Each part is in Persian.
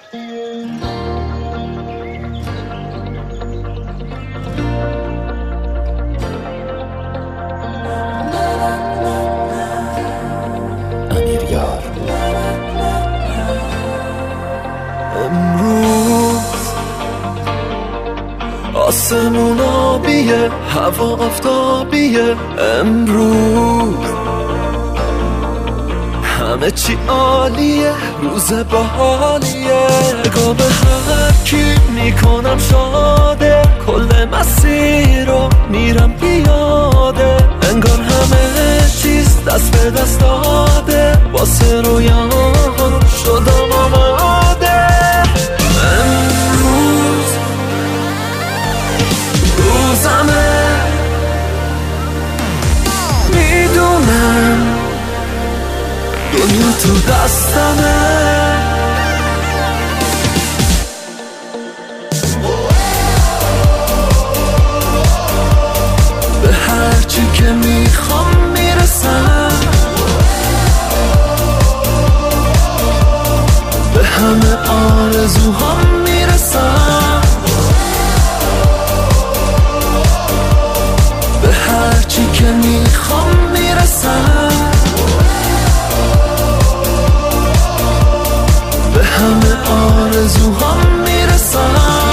امروز آسمون آبیه، هوا آفتابیه. امروز همه چی عالیه، روز باحالیه. نگاه به هر کی میکنم شاده، کل مسیر رو میرم پیاده. انگار همه چیز دست به دست داده، واسه رویام شدم آماده. امروز روزمه، میدونم دنیا تو دستمه. به هرچی که میخوام میرسم، به همه آرزوهام میرسم. به هرچی که میخوام میرسم، به همه آرزوهام میرسم.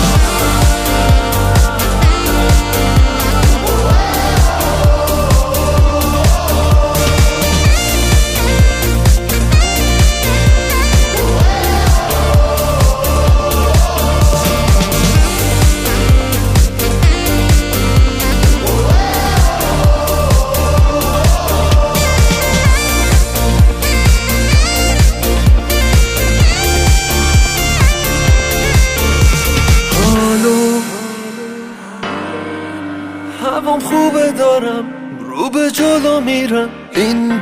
هوام خوبه، دارم رو به جلو میرم. این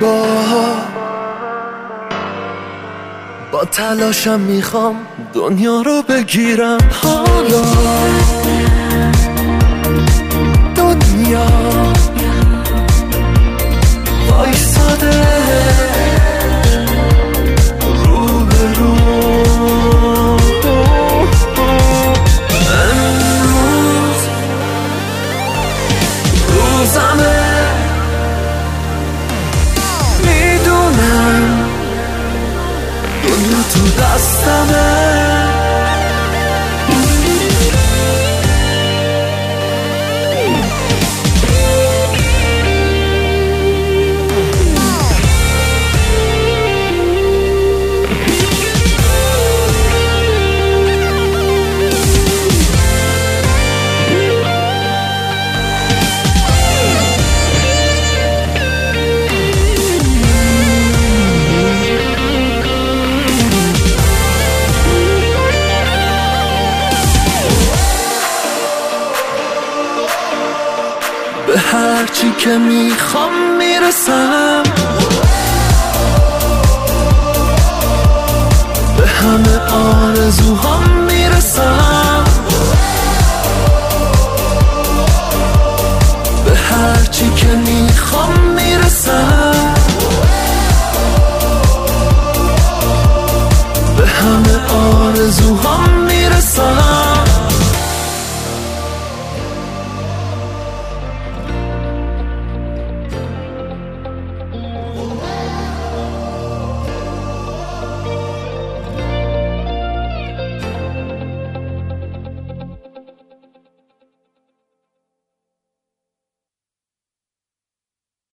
با تلاشم میخوام دنیا رو بگیرم. حالا دنیا وایساده رو به رو. امروز روزمه، میدونم دنیا تو دستمه. به هرچی که میخوام میرسم، به همه آرزوهام میرسم. به هرچی که میخوام میرسم، به همه آرزوهام